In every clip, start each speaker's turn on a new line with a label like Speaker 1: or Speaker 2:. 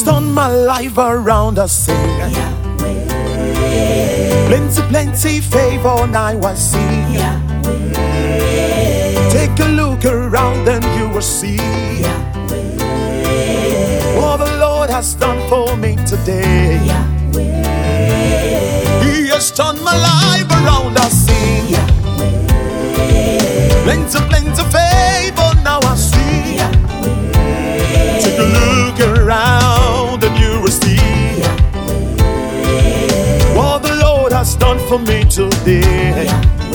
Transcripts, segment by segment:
Speaker 1: turned my life around. I sing
Speaker 2: Yahweh,
Speaker 1: plenty favor now I see.
Speaker 2: Yahweh,
Speaker 1: Take a look around and you will see
Speaker 2: Yahweh,
Speaker 1: what the Lord has done for me today.
Speaker 2: Yahweh,
Speaker 1: He has turned my life around. I sing
Speaker 2: Yahweh,
Speaker 1: plenty favor now I see.
Speaker 2: Yahweh,
Speaker 1: Take a look around and you will see what the Lord has done for me today.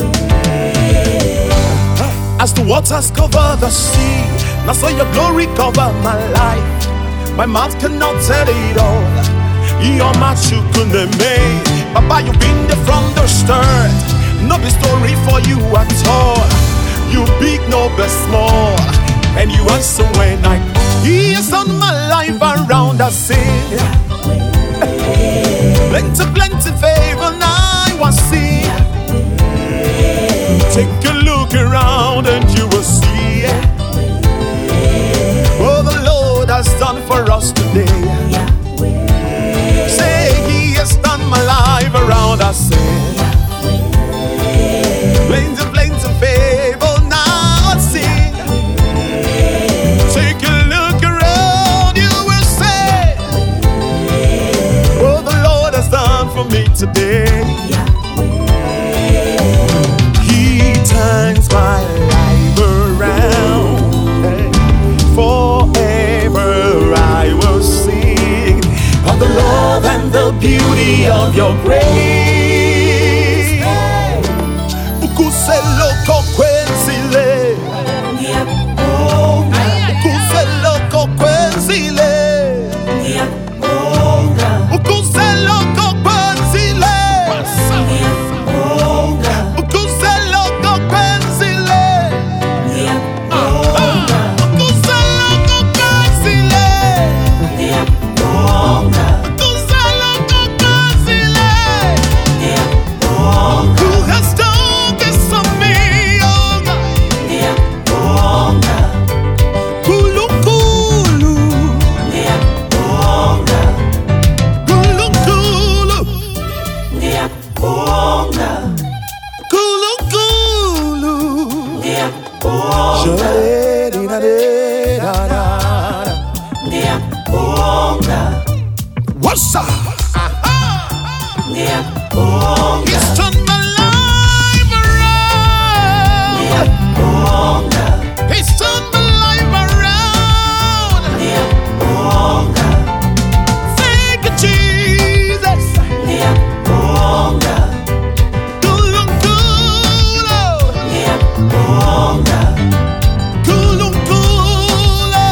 Speaker 1: As the waters cover the sea, now so your glory cover my life. My mouth cannot tell it all. You're my chukuneme. Papa, you've been there from the start. No be story for you at all. You big, no be small, and you answer when I call. He has turned my life around. I sing plenty favor now I see. Take a look around and you will see what the Lord has done for us today. Say He has turned my life around. I say plenty favor now I see. Take a look around, you will say what the Lord has done for me today. He turns my life around. Forever I will sing of the love and the beauty of your grace. Ukuselo kokwenzile, ukuselo kokwenzile, ukuselo kokwenzile, ukuselo kokwenzile, ukuselo kokwenzile, ukuselo kokwenzile. Who has done this for me, oh God? Kulu kulu, kulu kulu, kulu kulu. Sha-da-da-da-da-da. What's up? He's turned my life around. He's turned my life around. Thank you, Jesus. Kulu kulu, kulu kulu.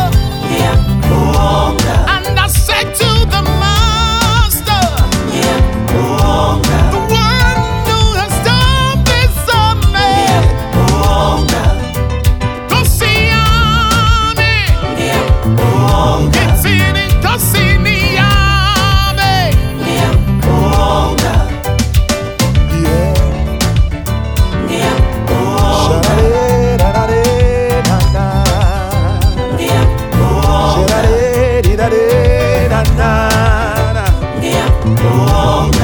Speaker 1: And I said to the Master, the one who has done this for me, Kosiane, it's in it, Kosiniane. Sha-da-da-da-da-da.